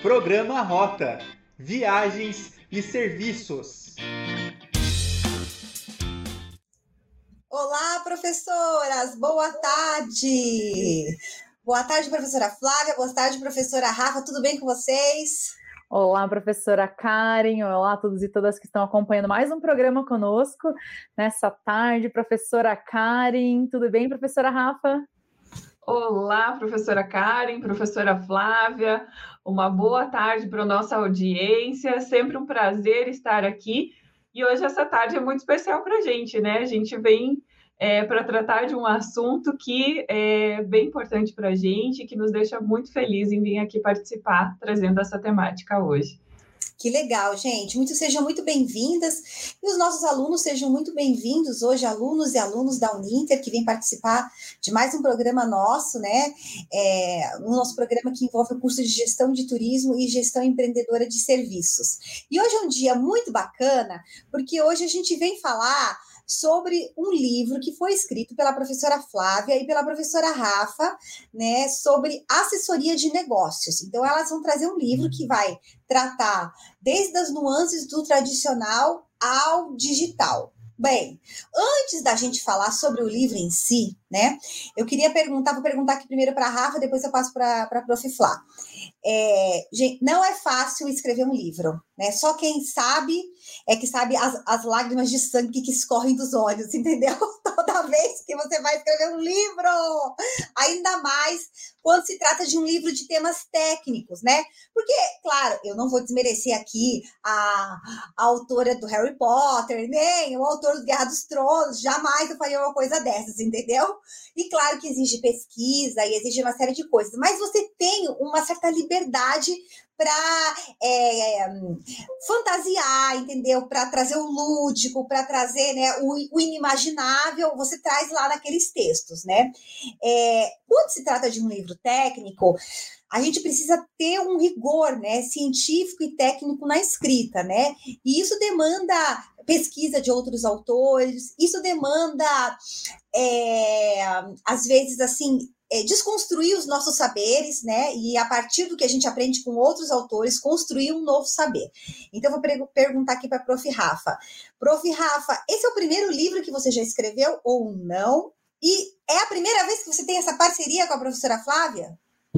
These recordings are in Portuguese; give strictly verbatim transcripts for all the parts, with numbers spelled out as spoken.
Programa Rota, Viagens e Serviços. Olá, professoras! Boa tarde! Boa tarde, professora Flávia. Boa tarde, professora Rafa. Tudo bem com vocês? Olá, professora Karen. Olá a todos e todas que estão acompanhando mais um programa conosco nessa tarde. Professora Karen, tudo bem, professora Rafa? Olá, professora Karen, professora Flávia. Uma boa tarde para a nossa audiência. Sempre um prazer estar aqui. E hoje essa tarde é muito especial para a gente, né? A gente vem é, para tratar de um assunto que é bem importante para a gente, que nos deixa muito feliz em vir aqui participar, trazendo essa temática hoje. Que legal, gente. Muito, sejam muito bem-vindas. E os nossos alunos sejam muito bem-vindos hoje, alunos e alunos da Uninter, que vêm participar de mais um programa nosso, né? É, um nosso programa que envolve o curso de Gestão de Turismo e Gestão Empreendedora de Serviços. E hoje é um dia muito bacana, porque hoje a gente vem falar sobre um livro que foi escrito pela professora Flávia e pela professora Rafa, né, sobre assessoria de negócios. Então, elas vão trazer um livro que vai tratar desde as nuances do tradicional ao digital. Bem, antes da gente falar sobre o livro em si, né, eu queria perguntar, vou perguntar aqui primeiro para a Rafa, depois eu passo para a prof Flá. É, gente, não é fácil escrever um livro, né? Só quem sabe é que sabe as, as lágrimas de sangue que escorrem dos olhos, entendeu? Toda vez que você vai escrever um livro, ainda mais quando se trata de um livro de temas técnicos, né? Porque, claro, eu não vou desmerecer aqui a, a autora do Harry Potter, nem o autor do Guerra dos Tronos, jamais eu faria uma coisa dessas, entendeu? E claro que exige pesquisa e exige uma série de coisas, mas você tem uma certa liberdade para é, fantasiar, entendeu? Para trazer o lúdico, para trazer, né, o, o inimaginável, você traz lá naqueles textos, né? É, quando se trata de um livro técnico, a gente precisa ter um rigor, né, científico e técnico na escrita, né? E isso demanda pesquisa de outros autores, isso demanda, é, às vezes, assim, é, desconstruir os nossos saberes, né? E a partir do que a gente aprende com outros autores, construir um novo saber. Então, eu vou perguntar aqui para a prof Rafa. Prof Rafa, esse é o primeiro livro que você já escreveu ou não? E é a primeira vez que você tem essa parceria com a professora Flávia?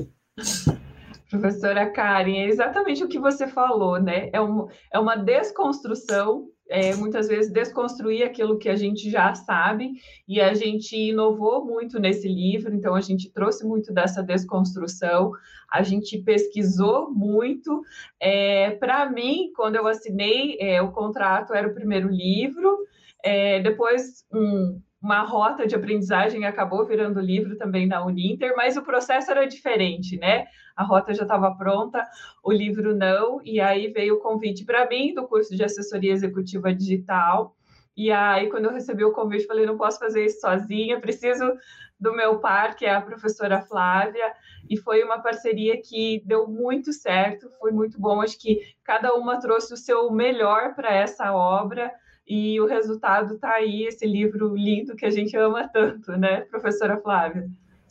Professora Karen, é exatamente o que você falou, né? É, um, é uma desconstrução, é, muitas vezes desconstruir aquilo que a gente já sabe, e a gente inovou muito nesse livro, então a gente trouxe muito dessa desconstrução, a gente pesquisou muito. É, para mim, quando eu assinei é, o contrato, era o primeiro livro, é, depois um uma rota de aprendizagem acabou virando livro também na Uninter, mas o processo era diferente, né? A rota já estava pronta, o livro não, e aí veio o convite para mim do curso de assessoria executiva digital, e aí quando eu recebi o convite, falei, não posso fazer isso sozinha, preciso do meu par, que é a professora Flávia, e foi uma parceria que deu muito certo, foi muito bom, acho que cada uma trouxe o seu melhor para essa obra, e o resultado está aí, esse livro lindo que a gente ama tanto, né, professora Flávia?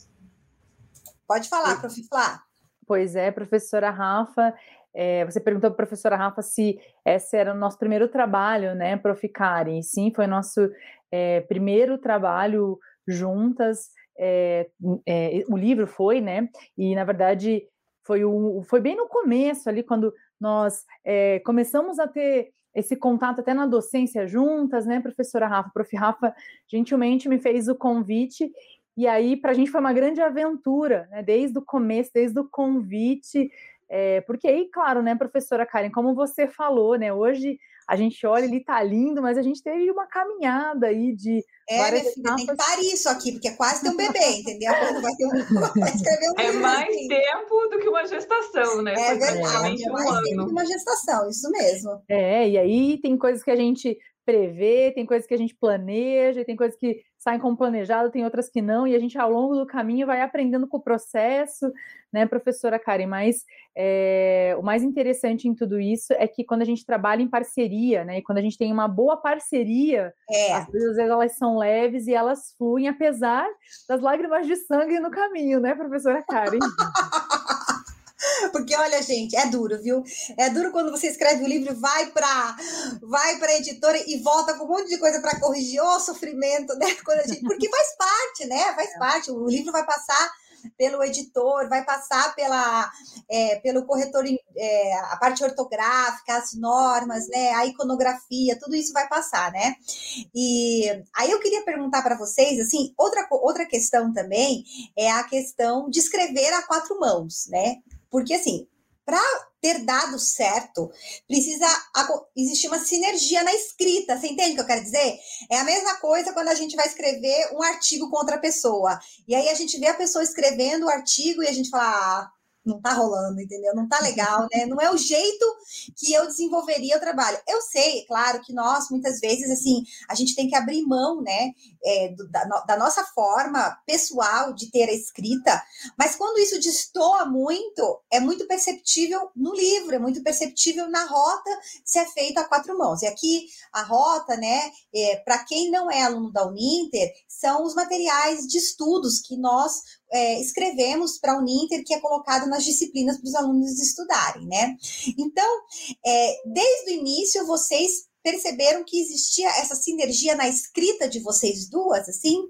Pode falar, prof Flá. Pois é, professora Rafa, é, você perguntou para a professora Rafa se esse era o nosso primeiro trabalho, né, prof Karen? Sim, foi nosso é, primeiro trabalho juntas, é, é, o livro foi, né, e na verdade foi, o, foi bem no começo ali, quando nós é, começamos a ter esse contato até na docência juntas, né, professora Rafa? Prof Rafa gentilmente me fez o convite, e aí para a gente foi uma grande aventura, né, desde o começo, desde o convite, é, porque aí, claro, né, professora Karen, como você falou, né, hoje a gente olha, ele tá lindo, mas a gente teve uma caminhada aí de É, várias minha filha, etapas. tem que parir isso aqui, porque é quase ter um bebê, entendeu? Quando vai, ter um, vai escrever um É livro mais assim. tempo do que uma gestação, né? É Foi verdade, praticamente é um mais tempo ano. que uma gestação, isso mesmo. É, e aí tem coisas que a gente prevê, tem coisas que a gente planeja, tem coisas que saem como planejado, tem outras que não, e a gente ao longo do caminho vai aprendendo com o processo, né, professora Karen? Mas é, o mais interessante em tudo isso é que quando a gente trabalha em parceria, né, e quando a gente tem uma boa parceria, É. às vezes elas são leves e elas fluem, apesar das lágrimas de sangue no caminho, né, professora Karen? Porque, olha, gente, é duro, viu? É duro quando você escreve o livro, vai para vai para a editora e volta com um monte de coisa para corrigir. Ô, sofrimento, né? Quando a gente... Porque faz parte, né? Faz parte. O livro vai passar pelo editor, vai passar pela, é, pelo corretor, é, a parte ortográfica, as normas, né? A iconografia, tudo isso vai passar, né? E aí eu queria perguntar para vocês, assim, outra, outra questão também é a questão de escrever a quatro mãos, né? Porque, assim, para ter dado certo, precisa existir uma sinergia na escrita. Você entende o que eu quero dizer? É a mesma coisa quando a gente vai escrever um artigo com outra pessoa. E aí a gente vê a pessoa escrevendo o artigo e a gente fala... Ah, não tá rolando, entendeu? Não tá legal, né? Não é o jeito que eu desenvolveria o trabalho. Eu sei, claro, que nós, muitas vezes, assim, a gente tem que abrir mão, né, é, do, da, da nossa forma pessoal de ter a escrita, mas quando isso destoa muito, é muito perceptível no livro, é muito perceptível na rota se é feita a quatro mãos. E aqui, a rota, né, é, para quem não é aluno da Uninter, são os materiais de estudos que nós É, escrevemos para a Uninter, que é colocado nas disciplinas para os alunos estudarem, né? Então, é, desde o início, vocês perceberam que existia essa sinergia na escrita de vocês duas, assim?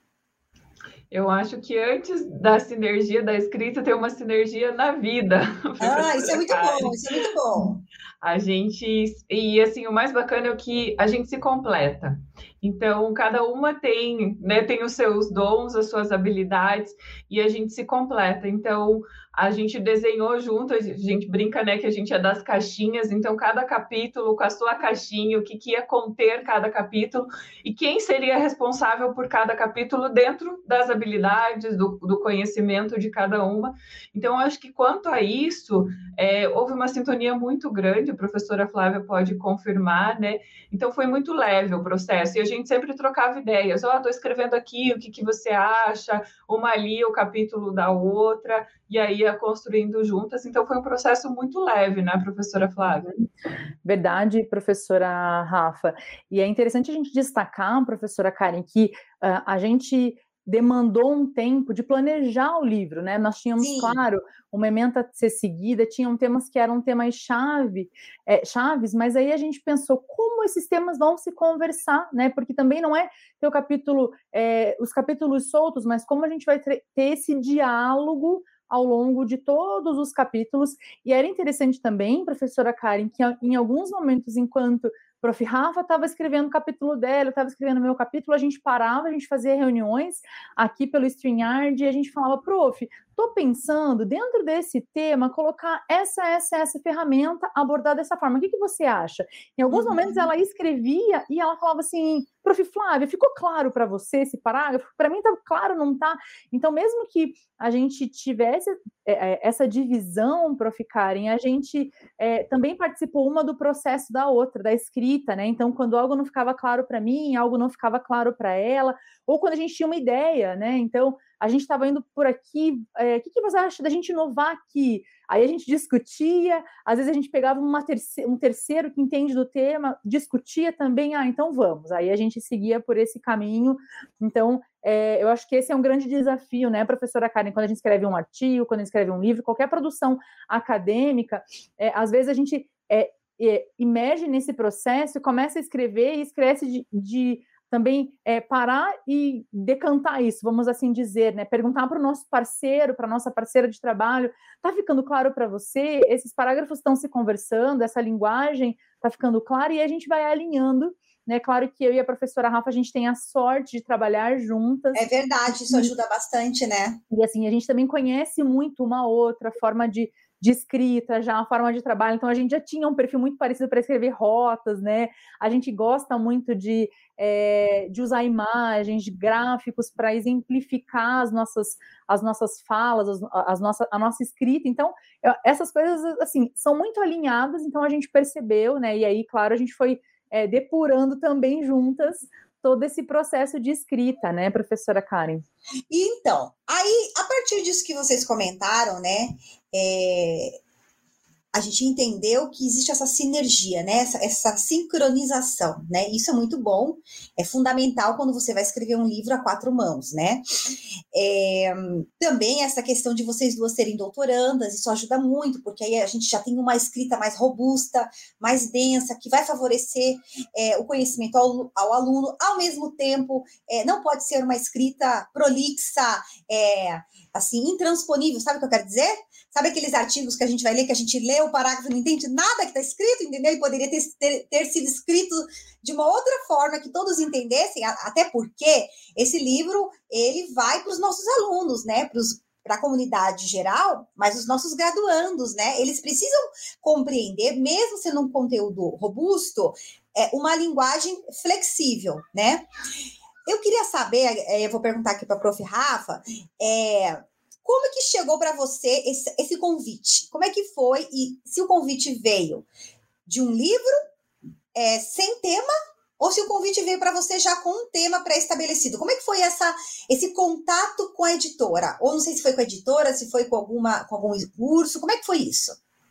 Eu acho que antes da sinergia da escrita, tem uma sinergia na vida. Ah, isso é muito bom, isso é muito bom. A gente, e assim, o mais bacana é que a gente se completa. Então, cada uma tem, né, tem os seus dons, as suas habilidades, e a gente se completa. Então, a gente desenhou junto, a gente brinca, né, que a gente é das caixinhas, então cada capítulo com a sua caixinha, o que, que ia conter cada capítulo, e quem seria responsável por cada capítulo dentro das habilidades, do, do conhecimento de cada uma. Então, acho que quanto a isso, é, houve uma sintonia muito grande, a professora Flávia pode confirmar, né? Então, foi muito leve o processo, e a gente sempre trocava ideias. Ó, oh, estou escrevendo aqui, o que, que você acha? Uma ali, o capítulo da outra, e aí ia construindo juntas. Então, foi um processo muito leve, né, professora Flávia? Verdade, professora Rafa. E é interessante a gente destacar, professora Karen, que uh, a gente demandou um tempo de planejar o livro, né? Nós tínhamos, Sim. claro, uma ementa a ser seguida, tinham temas que eram temas chave, é, chaves, mas aí a gente pensou como esses temas vão se conversar, né? Porque também não é ter o capítulo, é, os capítulos soltos, mas como a gente vai ter esse diálogo ao longo de todos os capítulos. E era interessante também, professora Karen, que em alguns momentos, enquanto prof Rafa estava escrevendo o capítulo dela, eu estava escrevendo o meu capítulo, a gente parava, a gente fazia reuniões aqui pelo StreamYard e a gente falava, prof, estou pensando, dentro desse tema, colocar essa, essa, essa ferramenta, abordar dessa forma. O que, que você acha? Em alguns uhum. momentos ela escrevia e ela falava assim, prof Flávia, ficou claro para você esse parágrafo? Para mim está claro, não está? Então, mesmo que a gente tivesse é, essa divisão, prof Karen, a gente é, também participou uma do processo da outra, da escrita, né? Então, quando algo não ficava claro para mim, algo não ficava claro para ela, ou quando a gente tinha uma ideia, né? Então, a gente estava indo por aqui, é, o que, que você acha da gente inovar aqui? Aí a gente discutia, às vezes a gente pegava uma terceira, um terceiro que entende do tema, discutia também, ah, então vamos. Aí a gente seguia por esse caminho. Então, é, eu acho que esse é um grande desafio, né, professora Karen, quando a gente escreve um artigo, quando a gente escreve um livro, qualquer produção acadêmica, é, às vezes a gente é, é, emerge nesse processo, começa a escrever e esquece de... de também é, parar e decantar isso, vamos assim dizer, né? Perguntar para o nosso parceiro, para a nossa parceira de trabalho, está ficando claro para você? Esses parágrafos estão se conversando, essa linguagem está ficando clara e a gente vai alinhando, né? Claro que eu e a professora Rafa, a gente tem a sorte de trabalhar juntas. É verdade, isso ajuda bastante, né? E assim, a gente também conhece muito uma outra forma de de escrita, já a forma de trabalho, então a gente já tinha um perfil muito parecido para escrever rotas, né? A gente gosta muito de, é, de usar imagens, de gráficos para exemplificar as nossas, as nossas falas, as, as nossa, a nossa escrita, então eu, essas coisas, assim, são muito alinhadas, então a gente percebeu, né? E aí, claro, a gente foi é, depurando também juntas todo esse processo de escrita, né, professora Karen? Então, aí, a partir disso que vocês comentaram, né, é, a gente entendeu que existe essa sinergia, né? Essa, essa sincronização, né? Isso é muito bom, é fundamental quando você vai escrever um livro a quatro mãos, né? É, também essa questão de vocês duas serem doutorandas, isso ajuda muito, porque aí a gente já tem uma escrita mais robusta, mais densa, que vai favorecer é, o conhecimento ao, ao aluno, ao mesmo tempo, é, não pode ser uma escrita prolixa, é, assim, intransponível, sabe o que eu quero dizer? Sabe aqueles artigos que a gente vai ler, que a gente lê o parágrafo e não entende nada que está escrito, entendeu? E poderia ter, ter, ter sido escrito de uma outra forma que todos entendessem, até porque esse livro, ele vai para os nossos alunos, né? Para a comunidade geral, mas os nossos graduandos, né? Eles precisam compreender, mesmo sendo um conteúdo robusto, é, uma linguagem flexível, né? Eu queria saber, eu vou perguntar aqui para a prof Rafa, é, como é que chegou para você esse, esse convite? Como é que foi? E se o convite veio de um livro é, sem tema, ou se o convite veio para você já com um tema pré-estabelecido? Como é que foi essa, esse contato com a editora? Ou não sei se foi com a editora, se foi com, alguma, com algum curso, como é que foi isso?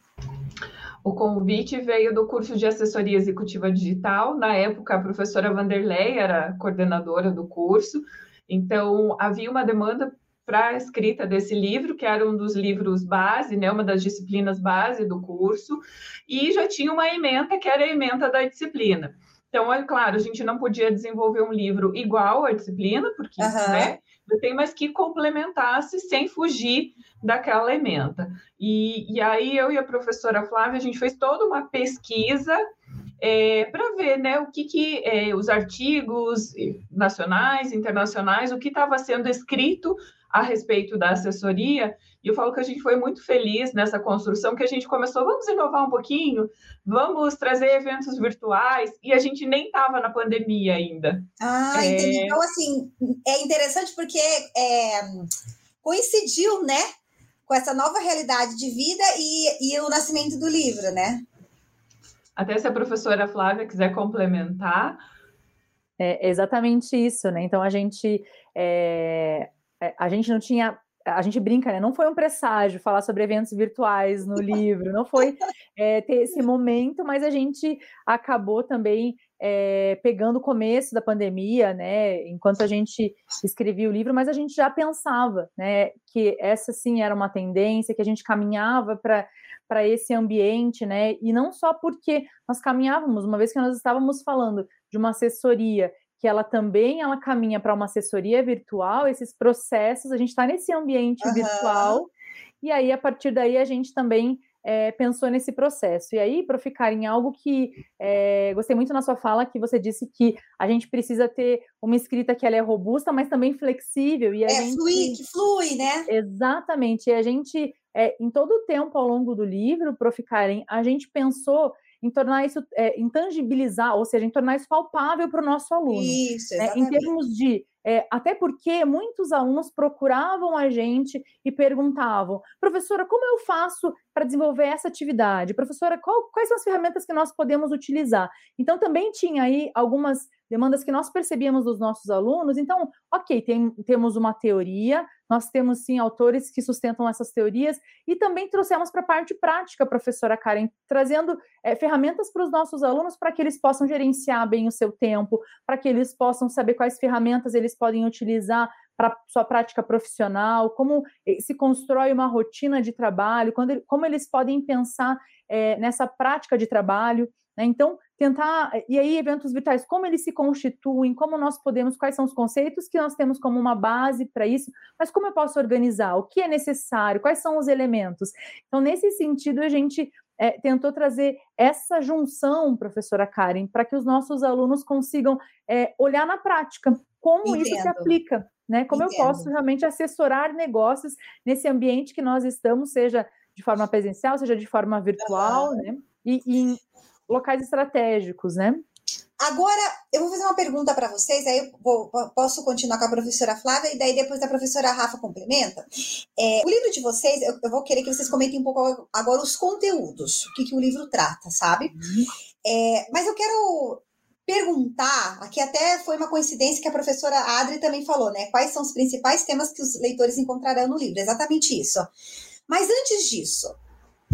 O convite veio do curso de assessoria executiva digital. Na época, a professora Vanderlei era coordenadora do curso, então havia uma demanda para a escrita desse livro, que era um dos livros base, né, uma das disciplinas base do curso, e já tinha uma ementa, que era a ementa da disciplina. Então, é claro, a gente não podia desenvolver um livro igual à disciplina, porque, uhum. né, tem, mas que complementasse sem fugir daquela ementa. E, e aí, eu e a professora Flávia, a gente fez toda uma pesquisa é, para ver, né, o que, que é, os artigos nacionais, internacionais, o que estava sendo escrito a respeito da assessoria, e eu falo que a gente foi muito feliz nessa construção, que a gente começou, vamos inovar um pouquinho, vamos trazer eventos virtuais, e a gente nem estava na pandemia ainda. Ah, é... entendi. Então, assim, é interessante porque é, coincidiu, né, com essa nova realidade de vida e, e o nascimento do livro, né? Até se a professora Flávia quiser complementar. É exatamente isso, né? Então, a gente... É... A gente não tinha, a gente brinca, né? Não foi um presságio falar sobre eventos virtuais no livro, não foi é, ter esse momento, mas a gente acabou também é, pegando o começo da pandemia, né? Enquanto a gente escrevia o livro, mas a gente já pensava, né? Que essa sim era uma tendência, que a gente caminhava para para esse ambiente, né? E não só porque nós caminhávamos, uma vez que nós estávamos falando de uma assessoria que ela também ela caminha para uma assessoria virtual, esses processos, a gente está nesse ambiente uhum. virtual, e aí, a partir daí, a gente também é, pensou nesse processo. E aí, para ficar em algo que, é, gostei muito na sua fala, que você disse que a gente precisa ter uma escrita que ela é robusta, mas também flexível. E a é, gente... flui, que flui, né? Exatamente, e a gente, é, em todo o tempo ao longo do livro, para ficarem, a gente pensou em tornar isso, é, em tangibilizar, ou seja, em tornar isso palpável para o nosso aluno. Isso, exatamente. Né? Em termos de, é, até porque muitos alunos procuravam a gente e perguntavam, professora, como eu faço para desenvolver essa atividade? Professora, qual, quais são as ferramentas que nós podemos utilizar? Então, também tinha aí algumas demandas que nós percebíamos dos nossos alunos. Então, ok, tem, temos uma teoria, nós temos, sim, autores que sustentam essas teorias, e também trouxemos para a parte prática, professora Karen, trazendo é, ferramentas para os nossos alunos para que eles possam gerenciar bem o seu tempo, para que eles possam saber quais ferramentas eles podem utilizar para sua prática profissional, como se constrói uma rotina de trabalho, quando, como eles podem pensar é, nessa prática de trabalho, né? Então, tentar, e aí eventos virtuais, como eles se constituem, como nós podemos, quais são os conceitos que nós temos como uma base para isso, mas como eu posso organizar, o que é necessário, quais são os elementos. Então, nesse sentido, a gente é, tentou trazer essa junção, professora Karen, para que os nossos alunos consigam é, olhar na prática como Entendo. Isso se aplica, né? Como Entendo. Eu posso realmente assessorar negócios nesse ambiente que nós estamos, seja de forma presencial, seja de forma virtual, uhum. né? E, e em locais estratégicos, né? Agora, eu vou fazer uma pergunta para vocês, aí eu vou, posso continuar com a professora Flávia, e daí depois a professora Rafa complementa. É, o livro de vocês, eu, eu vou querer que vocês comentem um pouco agora os conteúdos, o que, que o livro trata, sabe? Uhum. É, mas eu quero perguntar, aqui até foi uma coincidência que a professora Adri também falou, né? Quais são os principais temas que os leitores encontrarão no livro, exatamente isso. Mas antes disso,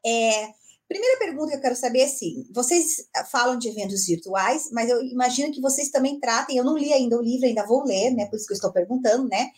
É, primeira pergunta que eu quero saber é assim, vocês falam de eventos virtuais, mas eu imagino que vocês também tratem, eu não li ainda o livro, ainda vou ler, né, por isso que eu estou perguntando, né,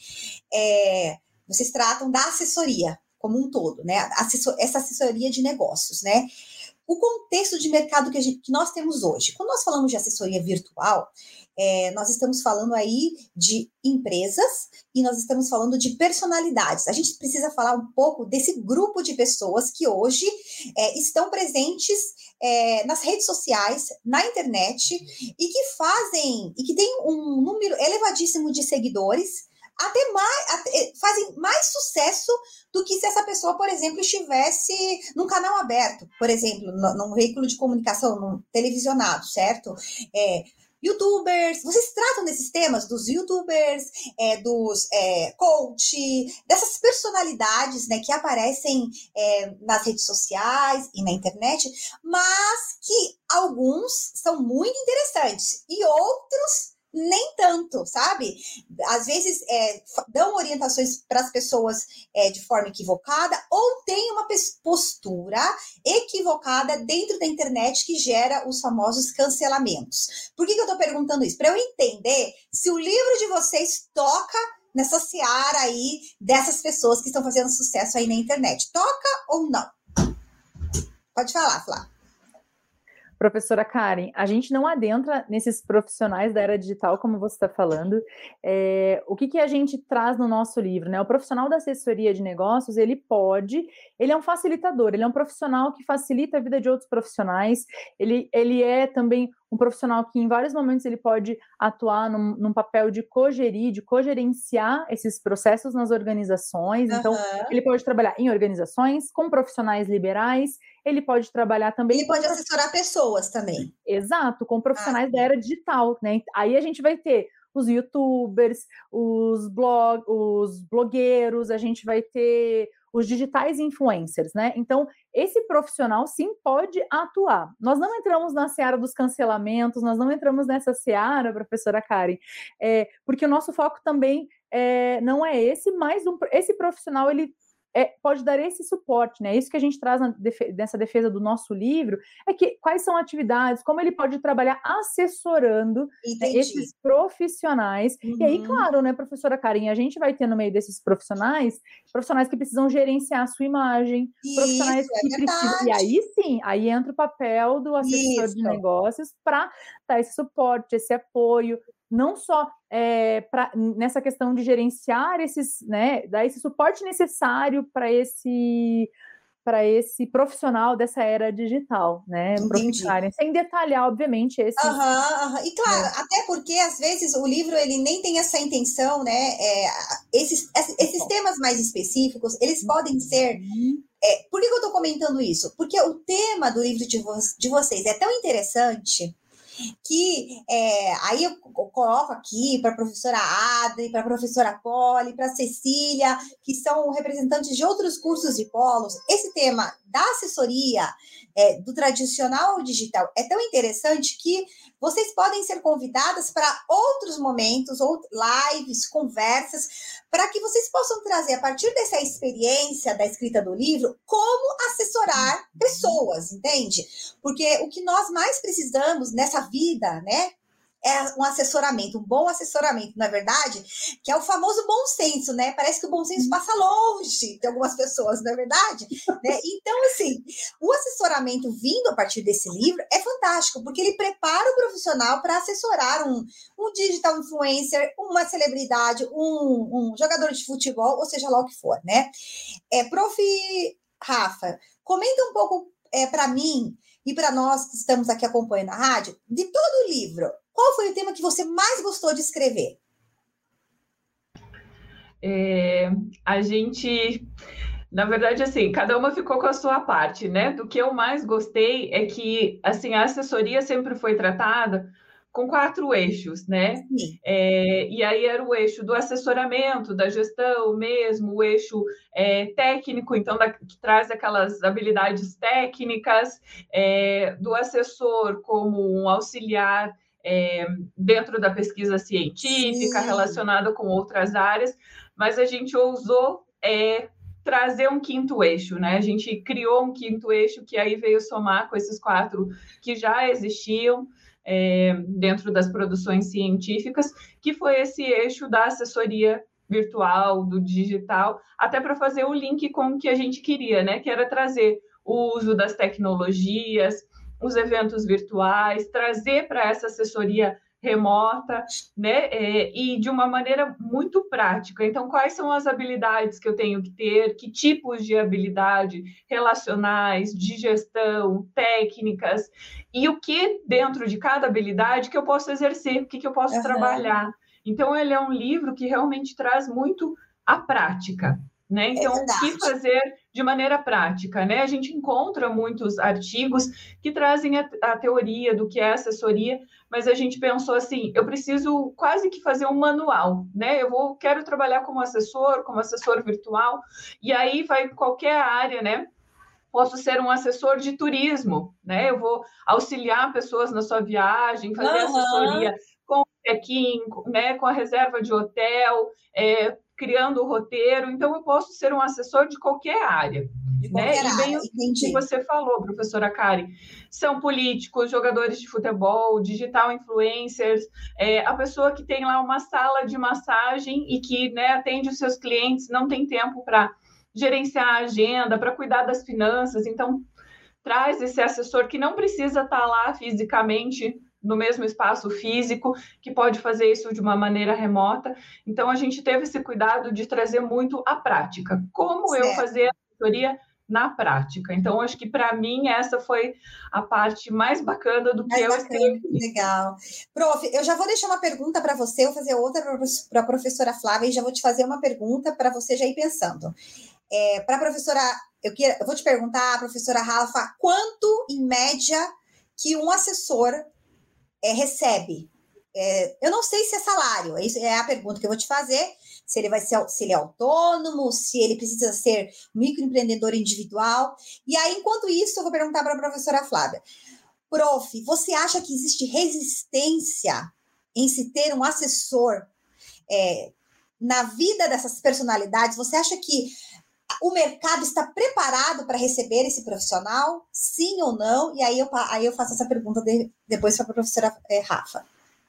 é, vocês tratam da assessoria como um todo, né, assessor, essa assessoria de negócios, né, o contexto de mercado que, a gente, que nós temos hoje. Quando nós falamos de assessoria virtual, é, nós estamos falando aí de empresas e nós estamos falando de personalidades. A gente precisa falar um pouco desse grupo de pessoas que hoje é, estão presentes é, nas redes sociais, na internet, e que fazem, e que tem um número elevadíssimo de seguidores, até mais, até, fazem mais sucesso do que se essa pessoa, por exemplo, estivesse num canal aberto, por exemplo, num veículo de comunicação, num televisionado, certo? É, YouTubers, vocês tratam desses temas, dos YouTubers, é, dos é, coach, dessas personalidades, né, que aparecem é, nas redes sociais e na internet, mas que alguns são muito interessantes e outros nem tanto, sabe? Às vezes é, dão orientações para as pessoas é, de forma equivocada ou tem uma postura equivocada dentro da internet que gera os famosos cancelamentos. Por que, que eu estou perguntando isso? Para eu entender se o livro de vocês toca nessa seara aí dessas pessoas que estão fazendo sucesso aí na internet. Toca ou não? Pode falar, Flá. Professora Karen, a gente não adentra nesses profissionais da era digital, como você está falando. É, o que, que a gente traz no nosso livro, né? O profissional da assessoria de negócios, ele pode, ele é um facilitador, ele é um profissional que facilita a vida de outros profissionais, ele, ele é também um profissional que em vários momentos ele pode atuar num, num papel de cogerir, de cogerenciar esses processos nas organizações. Então, uhum. ele pode trabalhar em organizações, com profissionais liberais, ele pode trabalhar também... Ele pode assessorar pessoas também. Exato, com profissionais ah, da era digital, né? Aí a gente vai ter os youtubers, os, blog, os blogueiros, a gente vai ter os digitais influencers, né? Então, esse profissional, sim, pode atuar. Nós não entramos na seara dos cancelamentos, nós não entramos nessa seara, professora Karen, é, porque o nosso foco também é, não é esse, mas um, esse profissional, ele É, pode dar esse suporte, né? Isso que a gente traz na defe- nessa defesa do nosso livro é que quais são atividades, como ele pode trabalhar assessorando, né, esses profissionais. Uhum. E aí, claro, né, professora Karen, a gente vai ter no meio desses profissionais, profissionais que precisam gerenciar a sua imagem, Isso, profissionais que é precisam. E aí sim, aí entra o papel do assessor Isso. de negócios para dar esse suporte, esse apoio. Não só é, pra, nessa questão de gerenciar esses, né, dar esse suporte necessário para esse, para esse profissional dessa era digital, né? Sem detalhar, obviamente, esses... Uhum, uhum. E claro, é. até porque às vezes o livro ele nem tem essa intenção, né? É, esses, esses temas mais específicos, eles podem ser... É, por que eu estou comentando isso? Porque o tema do livro de, vo de vocês é tão interessante que é, aí eu coloco aqui para a professora Adri, para a professora Polly, para a Cecília, que são representantes de outros cursos e polos. Esse tema da assessoria é, do tradicional ao digital é tão interessante que vocês podem ser convidadas para outros momentos, ou lives, conversas, para que vocês possam trazer, a partir dessa experiência da escrita do livro, como assessorar pessoas, entende? Porque o que nós mais precisamos nessa vida, né, é um assessoramento, um bom assessoramento, na verdade, que é o famoso bom senso, né? Parece que o bom senso passa longe de algumas pessoas, não é verdade? Né? Então, assim, o assessoramento vindo a partir desse livro é fantástico, porque ele prepara o profissional para assessorar um, um digital influencer, uma celebridade, um, um jogador de futebol, ou seja lá o que for, né? É, prof. Rafa, comenta um pouco é, para mim e para nós que estamos aqui acompanhando a rádio, de todo o livro, qual foi o tema que você mais gostou de escrever? É, a gente, na verdade, assim, cada uma ficou com a sua parte, né? Do que eu mais gostei é que, assim, a assessoria sempre foi tratada com quatro eixos, né? É, e aí era o eixo do assessoramento, da gestão mesmo, o eixo é, técnico, então, da, que traz aquelas habilidades técnicas, é, do assessor como um auxiliar é, dentro da pesquisa científica, Sim. relacionada com outras áreas, mas a gente ousou é, trazer um quinto eixo, né? A gente criou um quinto eixo que aí veio somar com esses quatro que já existiam é, dentro das produções científicas, que foi esse eixo da assessoria virtual, do digital, até para fazer o link com o que a gente queria, né? Que era trazer o uso das tecnologias, os eventos virtuais, trazer para essa assessoria remota, né? É, e de uma maneira muito prática. Então, quais são as habilidades que eu tenho que ter? Que tipos de habilidade relacionais, de gestão, técnicas? E o que dentro de cada habilidade que eu posso exercer? O que, que eu posso uhum. trabalhar? Então, ele é um livro que realmente traz muito a prática, né? Então, é o que fazer de maneira prática, né? A gente encontra muitos artigos que trazem a, a teoria do que é assessoria, mas a gente pensou assim, eu preciso quase que fazer um manual, né? Eu vou, quero trabalhar como assessor, como assessor virtual, e aí vai qualquer área, né? Posso ser um assessor de turismo, né? Eu vou auxiliar pessoas na sua viagem, fazer uhum. assessoria com o check-in, né? Com a reserva de hotel, é, criando o roteiro. Então, eu posso ser um assessor de qualquer área. De qualquer né? área, E bem o que você falou, professora Karen, são políticos, jogadores de futebol, digital influencers, é, a pessoa que tem lá uma sala de massagem e que, né, atende os seus clientes, não tem tempo para gerenciar a agenda, para cuidar das finanças, então traz esse assessor que não precisa estar lá fisicamente no mesmo espaço físico, que pode fazer isso de uma maneira remota. Então, a gente teve esse cuidado de trazer muito a prática. Como certo. Eu fazer a assessoria na prática. Então, acho que, para mim, essa foi a parte mais bacana do que mais eu bacana, escrevi. Legal. Prof, eu já vou deixar uma pergunta para você, eu vou fazer outra para a professora Flávia, e já vou te fazer uma pergunta para você já ir pensando. É, para a professora, eu, quero, eu vou te perguntar, professora Rafa, quanto, em média, que um assessor é, recebe? É, eu não sei se é salário, isso é a pergunta que eu vou te fazer, se ele vai ser, se ele é autônomo, se ele precisa ser microempreendedor individual. E aí, enquanto isso, eu vou perguntar para a professora Flávia. Prof, você acha que existe resistência em se ter um assessor é, na vida dessas personalidades? Você acha que o mercado está preparado para receber esse profissional? Sim ou não? E aí eu, aí eu faço essa pergunta de, depois para a professora é, Rafa.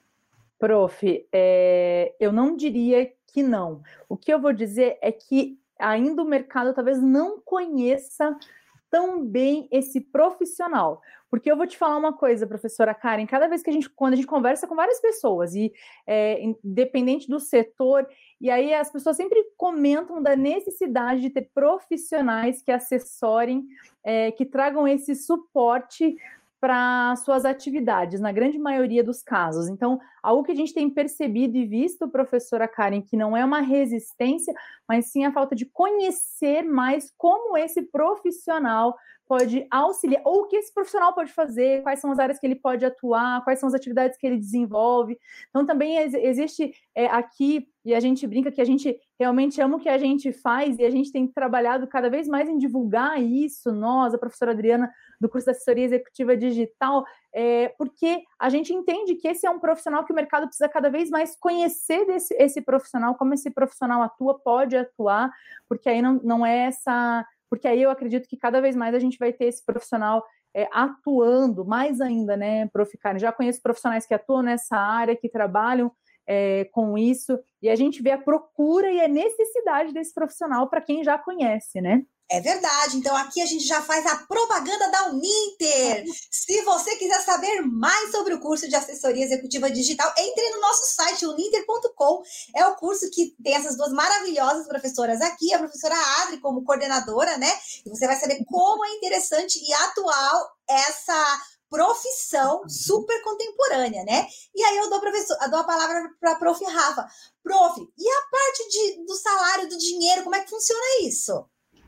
Prof, é, eu não diria que não. O que eu vou dizer é que ainda o mercado talvez não conheça tão bem esse profissional. Porque eu vou te falar uma coisa, professora Karen, cada vez que a gente, quando a gente conversa com várias pessoas, e é, independente do setor, e aí as pessoas sempre comentam da necessidade de ter profissionais que assessorem, é, que tragam esse suporte para suas atividades, na grande maioria dos casos. Então, algo que a gente tem percebido e visto, professora Karen, que não é uma resistência, mas sim a falta de conhecer mais como esse profissional pode auxiliar, ou o que esse profissional pode fazer, quais são as áreas que ele pode atuar, quais são as atividades que ele desenvolve. Então, também existe é, aqui, e a gente brinca que a gente realmente ama o que a gente faz, e a gente tem trabalhado cada vez mais em divulgar isso, nós, a professora Adriana, do curso de Assessoria Executiva Digital, é, porque a gente entende que esse é um profissional que o mercado precisa cada vez mais conhecer desse, esse profissional, como esse profissional atua, pode atuar, porque aí não, não é essa... Porque aí eu acredito que cada vez mais a gente vai ter esse profissional é, atuando, mais ainda, né, Prof. Karen? Já conheço profissionais que atuam nessa área, que trabalham é, com isso, e a gente vê a procura e a necessidade desse profissional para quem já conhece, né? É verdade, então aqui a gente já faz a propaganda da Uninter. Se você quiser saber mais sobre o curso de assessoria executiva digital, entre no nosso site, uninter ponto com. É o curso que tem essas duas maravilhosas professoras aqui, a professora Adri como coordenadora, né? E você vai saber como é interessante e atual essa profissão super contemporânea, né? E aí eu dou, professor, eu dou a palavra para a prof. Rafa. Prof, e a parte de, do salário, do dinheiro, como é que funciona isso?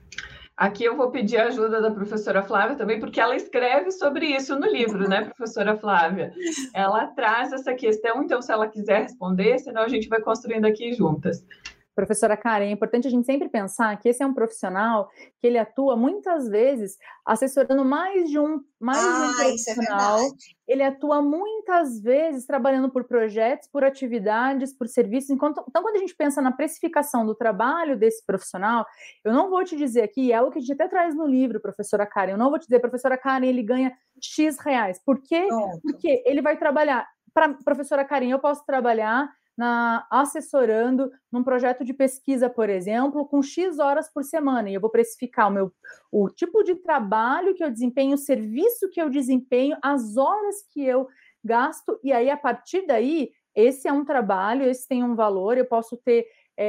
Aqui eu vou pedir a ajuda da professora Flávia também, porque ela escreve sobre isso no livro, né, professora Flávia? Ela traz essa questão, então, se ela quiser responder, senão a gente vai construindo aqui juntas. Professora Karen, é importante a gente sempre pensar que esse é um profissional que ele atua muitas vezes assessorando mais de um, mais ah, de um profissional. Isso é ele atua muitas vezes trabalhando por projetos, por atividades, por serviços. Enquanto, então, quando a gente pensa na precificação do trabalho desse profissional, eu não vou te dizer aqui, é o que a gente até traz no livro, professora Karen, eu não vou te dizer, professora Karen, ele ganha X reais. Por quê? Pronto. Porque ele vai trabalhar, para professora Karen, eu posso trabalhar Na, assessorando num projeto de pesquisa, por exemplo, com X horas por semana, e eu vou precificar o meu o tipo de trabalho que eu desempenho, o serviço que eu desempenho, as horas que eu gasto, e aí, a partir daí, esse é um trabalho, esse tem um valor, eu posso ter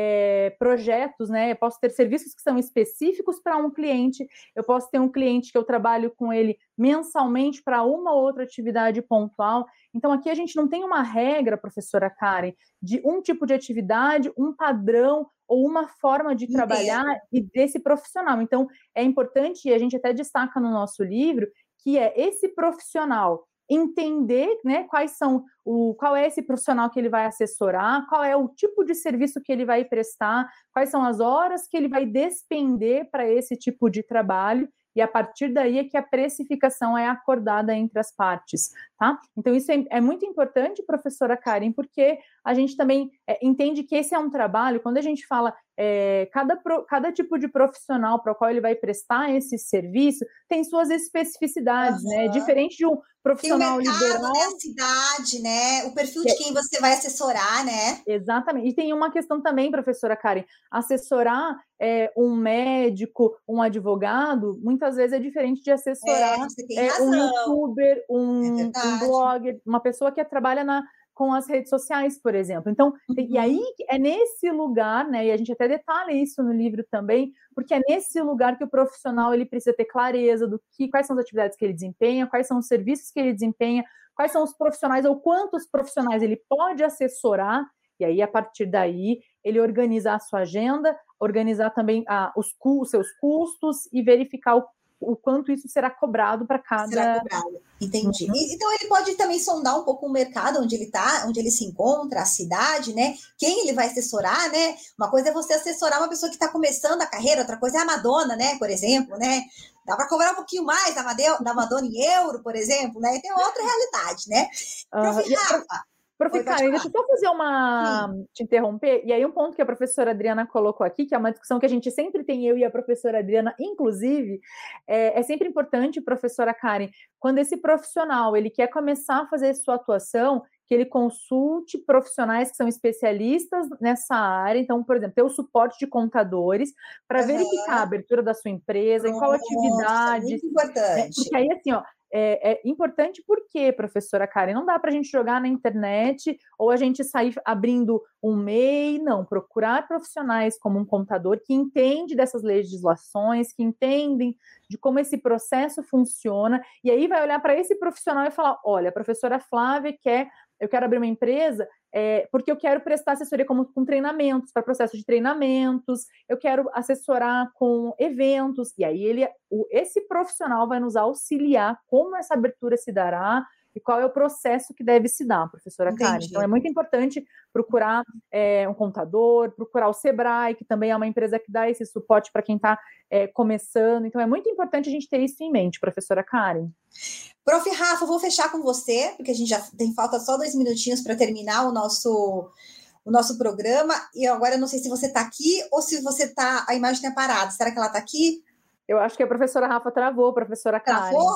é, projetos, né? Eu posso ter serviços que são específicos para um cliente, eu posso ter um cliente que eu trabalho com ele mensalmente para uma ou outra atividade pontual. Então, aqui a gente não tem uma regra, professora Karen, de um tipo de atividade, um padrão ou uma forma de trabalhar e desse profissional. Então, é importante, e a gente até destaca no nosso livro, que é esse profissional entender, né, quais são o, qual é esse profissional que ele vai assessorar, qual é o tipo de serviço que ele vai prestar, quais são as horas que ele vai despender para esse tipo de trabalho, e a partir daí é que a precificação é acordada entre as partes, tá? Então, isso é, é muito importante, professora Karen, porque a gente também é, entende que esse é um trabalho, quando a gente fala é, cada, pro, cada tipo de profissional para o qual ele vai prestar esse serviço, tem suas especificidades, uhum. né? Diferente de um profissional tem o mercado, liberal. Né, a cidade, né? O perfil de quem você vai assessorar, né? Exatamente. E tem uma questão também, professora Karen, assessorar é, um médico, um advogado, muitas vezes é diferente de assessorar é, é, um youtuber, um, é um blogger, uma pessoa que trabalha na, com as redes sociais, por exemplo. Então, uhum. e aí é nesse lugar, né? E a gente até detalha isso no livro também, porque é nesse lugar que o profissional ele precisa ter clareza do que, quais são as atividades que ele desempenha, quais são os serviços que ele desempenha, quais são os profissionais ou quantos profissionais ele pode assessorar, e aí, a partir daí, ele organizar a sua agenda, organizar também ah, os, os seus custos e verificar o, o quanto isso será cobrado para cada... Será cobrado, entendi. Uhum. Então, ele pode também sondar um pouco o mercado onde ele está, onde ele se encontra, a cidade, né? Quem ele vai assessorar, né? Uma coisa é você assessorar uma pessoa que está começando a carreira, outra coisa é a Madonna, né? Por exemplo, né? Dá para cobrar um pouquinho mais da Madonna em euro, por exemplo, né? Tem outra realidade, né? Uhum. Prof. Rafa, Prof. Karen, deixa eu só fazer uma... Sim. Te interromper. E aí um ponto que a professora Adriana colocou aqui, que é uma discussão que a gente sempre tem, eu e a professora Adriana, inclusive, é, é sempre importante, professora Karen, quando esse profissional ele quer começar a fazer sua atuação, que ele consulte profissionais que são especialistas nessa área. Então, por exemplo, ter o suporte de contadores para uhum. verificar a abertura da sua empresa, em qual atividade. Muito importante. Né? Porque aí, assim, ó, É, é importante porque, professora Karen, não dá para a gente jogar na internet ou a gente sair abrindo um M E I, não. Procurar profissionais como um contador que entende dessas legislações, que entendem de como esse processo funciona, e aí vai olhar para esse profissional e falar, olha, a professora Flávia quer, eu quero abrir uma empresa é, porque eu quero prestar assessoria como, com treinamentos, para processo de treinamentos, eu quero assessorar com eventos, e aí ele, o, esse profissional vai nos auxiliar como essa abertura se dará e qual é o processo que deve se dar, professora Entendi. Karen. Então, é muito importante procurar é, um contador, procurar o Sebrae, que também é uma empresa que dá esse suporte para quem está é, começando. Então, é muito importante a gente ter isso em mente, professora Karen. Prof. Rafa, eu vou fechar com você, porque a gente já tem falta só dois minutinhos para terminar o nosso, o nosso programa. E agora eu não sei se você está aqui ou se você está... A imagem está parada. Será que ela está aqui? Eu acho que a professora Rafa travou, professora Karen. Travou?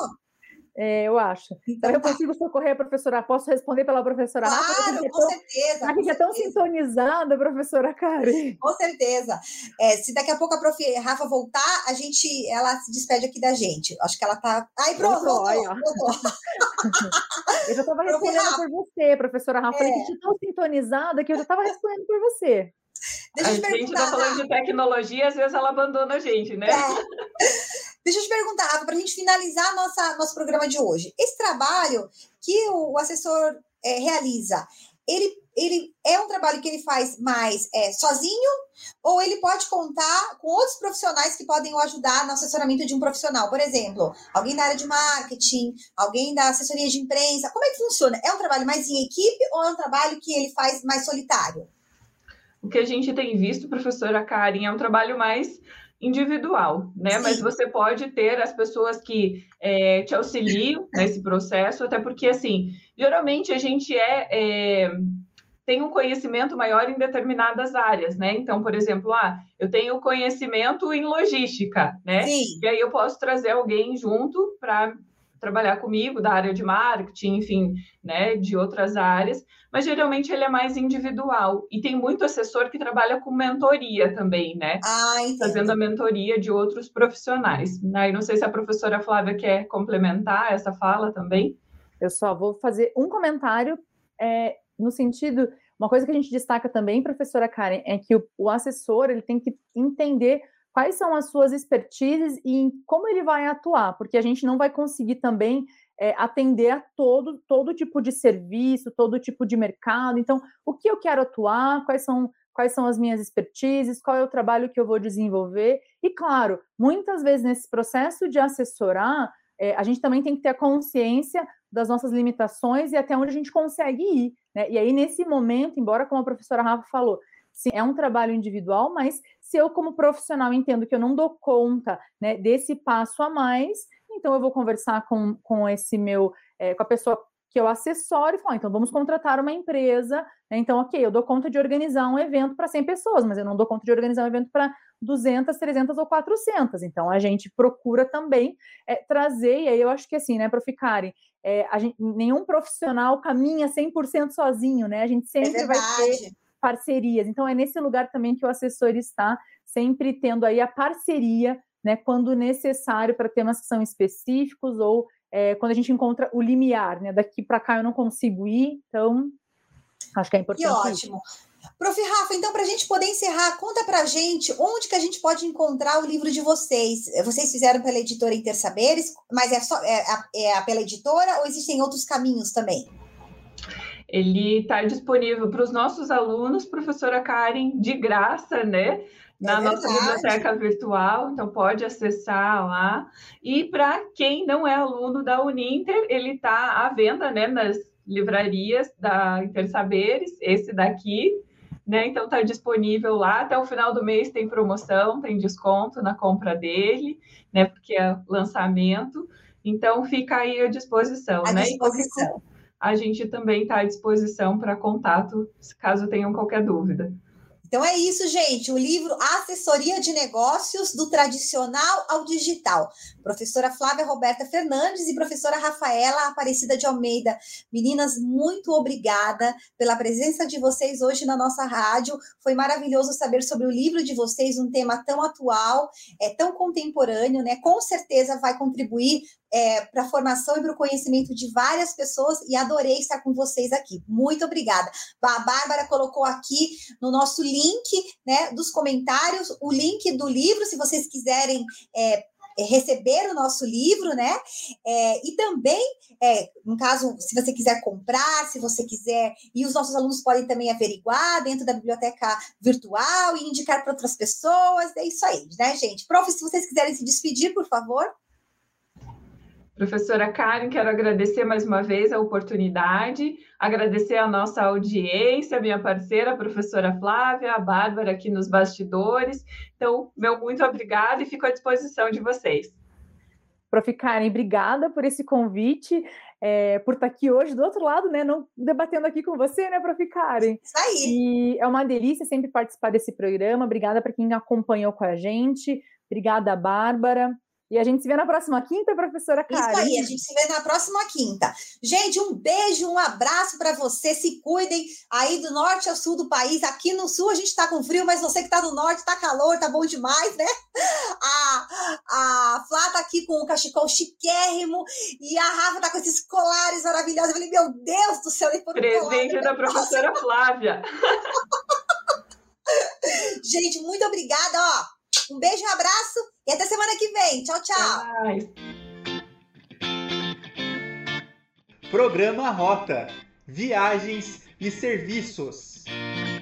É, eu acho. Então, eu consigo socorrer a professora? Posso responder pela professora claro, Rafa? Claro, com tão, certeza. A gente é tão sintonizada, professora Karen. Com certeza. É, se daqui a pouco a prof Rafa voltar, a gente, ela se despede aqui da gente. Acho que ela tá... Ai, pronto, voltou, voltou. voltou. Eu já estava respondendo Rafa. por você, professora Rafa. É. Falei que tinha tão sintonizada que eu já estava respondendo por você. Deixa a eu gente está falando de tecnologia, às vezes ela abandona a gente, né? É. Deixa eu te perguntar, Rafa, para a gente finalizar nossa, nosso programa de hoje. Esse trabalho que o, o assessor é, realiza, ele, ele é um trabalho que ele faz mais é, sozinho ou ele pode contar com outros profissionais que podem o ajudar no assessoramento de um profissional? Por exemplo, alguém da área de marketing, alguém da assessoria de imprensa. Como é que funciona? É um trabalho mais em equipe ou é um trabalho que ele faz mais solitário? o que a gente tem visto, professora Karen, é um trabalho mais individual, né? Sim. Mas você pode ter as pessoas que é, te auxiliam nesse processo, até porque, assim, geralmente a gente é, é, tem um conhecimento maior em determinadas áreas, né? Então, por exemplo, ah, eu tenho conhecimento em logística, né? Sim. E aí eu posso trazer alguém junto para trabalhar comigo da área de marketing, enfim, né, de outras áreas, mas geralmente ele é mais individual e tem muito assessor que trabalha com mentoria também, né? Ah, entendo. Fazendo a mentoria de outros profissionais. Aí não sei se a professora Flávia quer complementar essa fala também. Eu só vou fazer um comentário é, no sentido, uma coisa que a gente destaca também, professora Karen, é que o, o assessor ele tem que entender quais são as suas expertises e em como ele vai atuar, porque a gente não vai conseguir também é, atender a todo, todo tipo de serviço, todo tipo de mercado. Então, o que eu quero atuar, quais são, quais são as minhas expertises, qual é o trabalho que eu vou desenvolver. E, claro, muitas vezes nesse processo de assessorar, é, a gente também tem que ter a consciência das nossas limitações e até onde a gente consegue ir, né? E aí, nesse momento, embora, como a professora Rafa falou, sim, é um trabalho individual, mas se eu, como profissional, entendo que eu não dou conta, né, desse passo a mais, então eu vou conversar com, com esse meu, é, com a pessoa que eu assessoro e falar, então vamos contratar uma empresa, né? Então, ok, eu dou conta de organizar um evento para cem pessoas, mas eu não dou conta de organizar um evento para duzentas, trezentas ou quatrocentas. Então, a gente procura também é, trazer, e aí eu acho que assim, né, para ficarem, é, a gente, nenhum profissional caminha cem por cento sozinho, né? A gente sempre é vai ter parcerias. Então, é nesse lugar também que o assessor está, sempre tendo aí a parceria, né, quando necessário para temas que são específicos ou é, quando a gente encontra o limiar, né, daqui para cá eu não consigo ir, então acho que é importante. Que ótimo. Prof Rafa, então, para a gente poder encerrar, conta para a gente onde que a gente pode encontrar o livro de vocês. Vocês fizeram pela editora Intersaberes, mas é, só, é, é pela editora ou existem outros caminhos também? Ele está disponível para os nossos alunos, professora Karen, de graça, né? Na é nossa biblioteca virtual, então pode acessar lá. E para quem não é aluno da Uninter, ele está à venda, né, nas livrarias da Intersaberes, esse daqui, né? Então está disponível lá. Até o final do mês tem promoção, tem desconto na compra dele, né? Porque é lançamento. Então fica aí à disposição, à né? disposição. E a gente também está à disposição para contato, caso tenham qualquer dúvida. Então é isso, gente. O livro Assessoria de Negócios, do Tradicional ao Digital. Professora Flávia Roberta Fernandes e professora Rafaela Aparecida de Almeida. Meninas, muito obrigada pela presença de vocês hoje na nossa rádio. Foi maravilhoso saber sobre o livro de vocês, um tema tão atual, é, tão contemporâneo, né? Com certeza vai contribuir É, para a formação e para o conhecimento de várias pessoas, e adorei estar com vocês aqui. Muito obrigada. A Bárbara colocou aqui no nosso link, né, dos comentários, o link do livro, se vocês quiserem é, receber o nosso livro, né? É, e também, é, no caso, se você quiser comprar, se você quiser, e os nossos alunos podem também averiguar dentro da biblioteca virtual e indicar para outras pessoas. É isso aí, né, gente? Prof, se vocês quiserem se despedir, por favor. Professora Karen, quero agradecer mais uma vez a oportunidade, agradecer a nossa audiência, a minha parceira, a professora Flávia, a Bárbara aqui nos bastidores. Então, meu muito obrigada e fico à disposição de vocês. Prof Karen, obrigada por esse convite, é, por estar aqui hoje do outro lado, né, não debatendo aqui com você, né, Prof Karen? Isso aí. E é uma delícia sempre participar desse programa. Obrigada para quem acompanhou com a gente. Obrigada, Bárbara. E a gente se vê na próxima quinta, professora Karen. Isso aí, a gente se vê na próxima quinta. Gente, um beijo, um abraço para você. Se cuidem aí do norte ao sul do país. Aqui no sul a gente tá com frio, mas você que tá no norte, tá calor, tá bom demais, né? A, a Flá tá aqui com um cachecol chiquérrimo e a Rafa tá com esses colares maravilhosos. Eu falei, meu Deus do céu, nem por um presente colar, da professora Flávia. Gente, muito obrigada, ó. Um beijo, um abraço e até semana que vem. Tchau, tchau. Bye. Programa Rota, Viagens e Serviços.